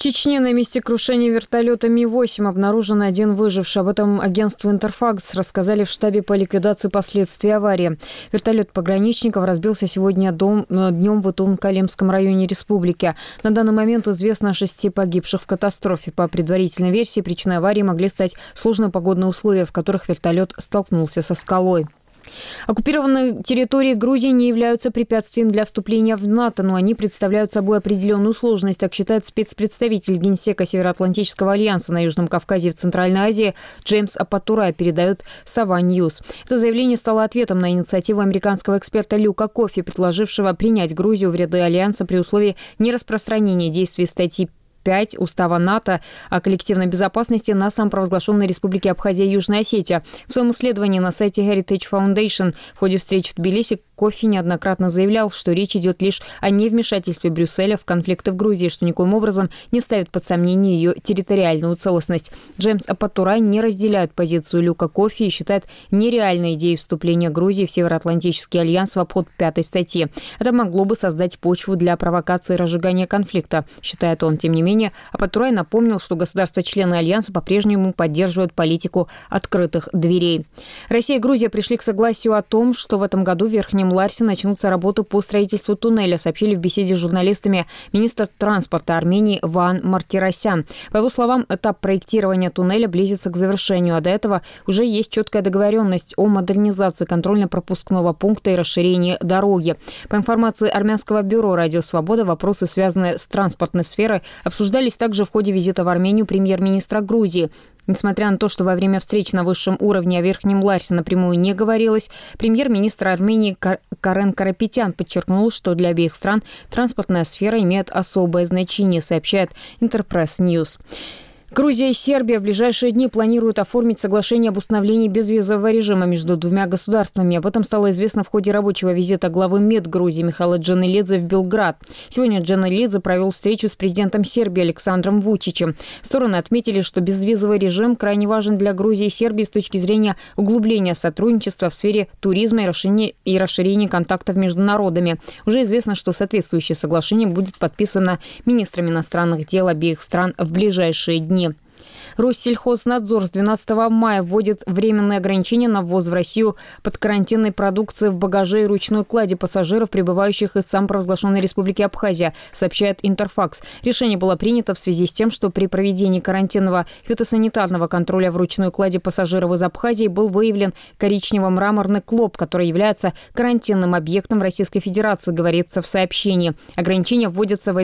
Чечне на месте крушения вертолета Ми-8 обнаружен один выживший. Об этом агентству «Интерфакс» рассказали в штабе по ликвидации последствий аварии. Вертолет пограничников разбился сегодня днем в Итун-Калемском районе республики. На данный момент известно о 6 погибших в катастрофе. По предварительной версии, причиной аварии могли стать сложные погодные условия, в которых вертолет столкнулся со скалой. Оккупированные территории Грузии не являются препятствием для вступления в НАТО, но они представляют собой определенную сложность, так считает спецпредставитель Генсека Североатлантического альянса на Южном Кавказе и в Центральной Азии Джеймс Апатурай, передает Сава Ньюс. Это заявление стало ответом на инициативу американского эксперта Люка Кофи, предложившего принять Грузию в ряды альянса при условии нераспространения действий статьи 5 Устава НАТО о коллективной безопасности на самопровозглашенной республике Абхазия и Южная Осетия. В своем исследовании на сайте Heritage Foundation в ходе встреч в Тбилиси Кофи неоднократно заявлял, что речь идет лишь о невмешательстве Брюсселя в конфликты в Грузии, что никоим образом не ставит под сомнение ее территориальную целостность. Джеймс Апатурай не разделяет позицию Люка Кофи и считает нереальной идеей вступления Грузии в Североатлантический альянс в обход 5-й статьи. Это могло бы создать почву для провокации и разжигания конфликта, считает он. Тем не менее, Апатурай напомнил, что государства-члены Альянса по-прежнему поддерживают политику открытых дверей. Россия и Грузия пришли к согласию о том, что в этом году в Верхнем Ларсе начнутся работы по строительству туннеля, сообщили в беседе с журналистами министр транспорта Армении Ваан Мартиросян. По его словам, этап проектирования туннеля близится к завершению, а до этого уже есть четкая договоренность о модернизации контрольно-пропускного пункта и расширении дороги. По информации армянского бюро «Радио Свобода», вопросы, связанные с транспортной сферой, обсуждались также в ходе визита в Армению премьер-министра Грузии. Несмотря на то, что во время встреч на высшем уровне о Верхнем Ларсе напрямую не говорилось, премьер-министр Армении Карен Карапетян подчеркнул, что для обеих стран транспортная сфера имеет особое значение, сообщает Интерпресс Ньюс. Грузия и Сербия в ближайшие дни планируют оформить соглашение об установлении безвизового режима между двумя государствами. Об этом стало известно в ходе рабочего визита главы МИД Грузии Михаила Джанелидзе в Белград. Сегодня Джанелидзе провел встречу с президентом Сербии Александром Вучичем. Стороны отметили, что безвизовый режим крайне важен для Грузии и Сербии с точки зрения углубления сотрудничества в сфере туризма и расширения контактов между народами. Уже известно, что соответствующее соглашение будет подписано министрами иностранных дел обеих стран в ближайшие дни. Россельхознадзор с 12 мая вводит временные ограничения на ввоз в Россию подкарантинной продукции в багаже и ручной кладе пассажиров, прибывающих из самопровозглашенной республики Абхазия, сообщает Интерфакс. Решение было принято в связи с тем, что при проведении карантинного фитосанитарного контроля в ручной кладе пассажиров из Абхазии был выявлен коричнево-мраморный клоп, который является карантинным объектом в Российской Федерации, говорится в сообщении. Ограничения вводятся в